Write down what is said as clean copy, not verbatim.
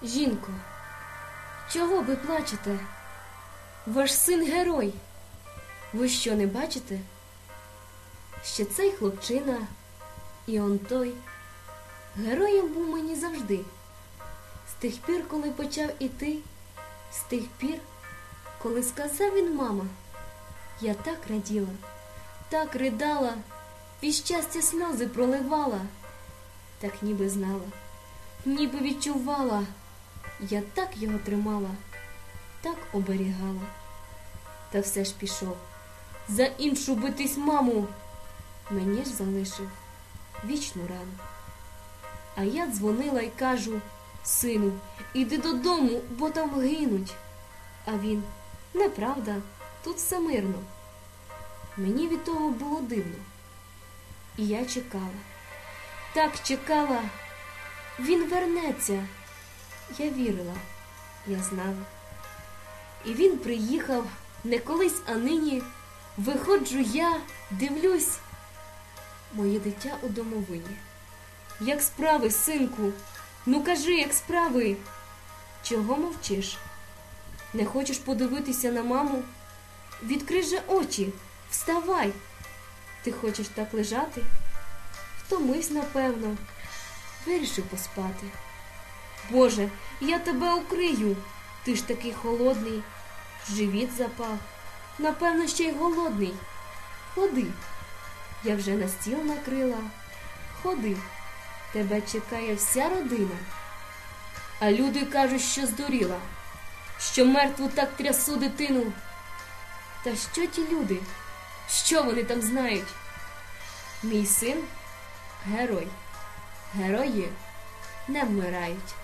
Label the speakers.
Speaker 1: Жінко, чого ви плачете? Ваш син герой. Ви що, не бачите? Ще цей хлопчина і он той. Героєм був мені завжди. З тих пір, коли почав іти, з тих пір, коли сказав він мама, я так раділа, так ридала, від щастя сльози проливала, так ніби знала, ніби відчувала, я так його тримала, так оберігала. Та все ж пішов за іншу битись маму, мені ж залишив вічну рану. А я дзвонила й кажу, сину, іди додому, бо там гинуть. А він, неправда, тут все мирно. Мені від того було дивно. І я чекала, так чекала, він вернеться. Я вірила, я знала. І він приїхав не колись, а нині. Виходжу я, дивлюсь, моє дитя у домовині. Як справи, синку? Ну кажи, як справи? Чого мовчиш? Не хочеш подивитися на маму? Відкрий же очі, вставай. Ти хочеш так лежати? Втомився, напевно. Вирішив поспати. Боже, я тебе укрию. Ти ж такий холодний. Живіт запав. Напевно, ще й голодний. Ходи. Я вже на стіл накрила. Ходи. Тебе чекає вся родина. А люди кажуть, що здуріла, що мертву так трясу дитину. Та що ті люди? Що вони там знають? Мій син – герой. Герої не вмирають.